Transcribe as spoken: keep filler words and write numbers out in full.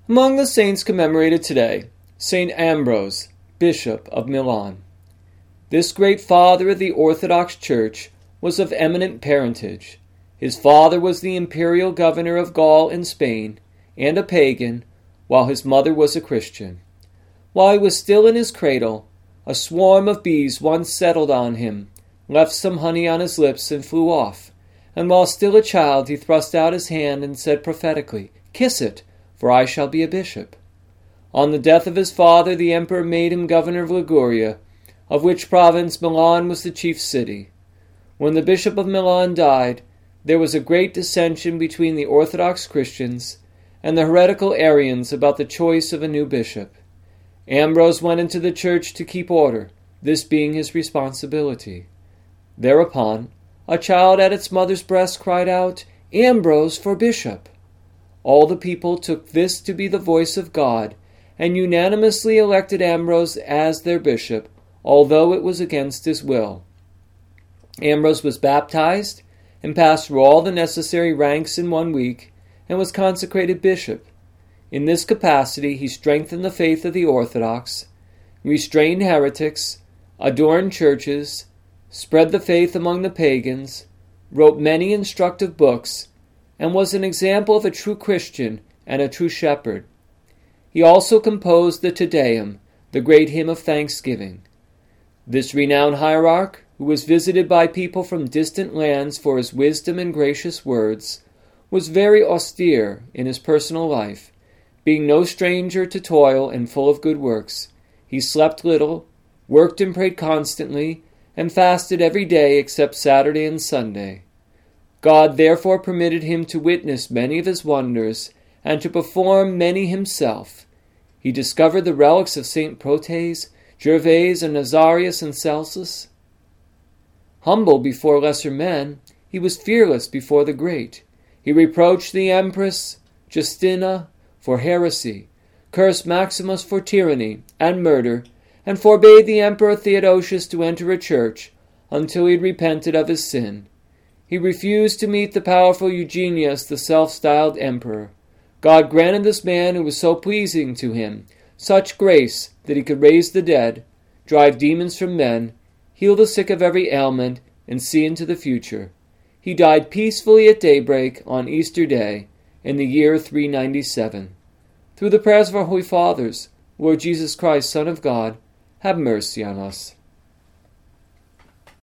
Among the saints commemorated today, Saint Ambrose, Bishop of Milan. This great father of the Orthodox Church was of eminent parentage. His father was the imperial governor of Gaul and Spain, and a pagan, while his mother was a Christian. While he was still in his cradle, a swarm of bees once settled on him, left some honey on his lips, and flew off. And while still a child, he thrust out his hand and said prophetically, "Kiss it, for I shall be a bishop." On the death of his father, the emperor made him governor of Liguria, of which province Milan was the chief city. When the bishop of Milan died, there was a great dissension between the Orthodox Christians and the heretical Arians about the choice of a new bishop. Ambrose went into the church to keep order, this being his responsibility. Thereupon, a child at its mother's breast cried out, "Ambrose for bishop!" All the people took this to be the voice of God, and unanimously elected Ambrose as their bishop, although it was against his will. Ambrose was baptized and passed through all the necessary ranks in one week, and was consecrated bishop. In this capacity he strengthened the faith of the Orthodox, restrained heretics, adorned churches, spread the faith among the pagans, wrote many instructive books, and was an example of a true Christian and a true shepherd. He also composed the Te Deum, the great hymn of thanksgiving. This renowned hierarch, who was visited by people from distant lands for his wisdom and gracious words, was very austere in his personal life. Being no stranger to toil and full of good works, he slept little, worked and prayed constantly, and fasted every day except Saturday and Sunday. God therefore permitted him to witness many of his wonders, and to perform many himself. He discovered the relics of Saint Protes, Gervase, and Nazarius and Celsus. Humble before lesser men, he was fearless before the great. He reproached the Empress Justina for heresy, cursed Maximus for tyranny and murder, and forbade the Emperor Theodosius to enter a church until he had repented of his sin. He refused to meet the powerful Eugenius, the self-styled emperor. God granted this man, who was so pleasing to him, such grace that he could raise the dead, drive demons from men, heal the sick of every ailment, and see into the future. He died peacefully at daybreak on Easter Day in the year three ninety-seven. Through the prayers of our Holy Fathers, Lord Jesus Christ, Son of God, have mercy on us.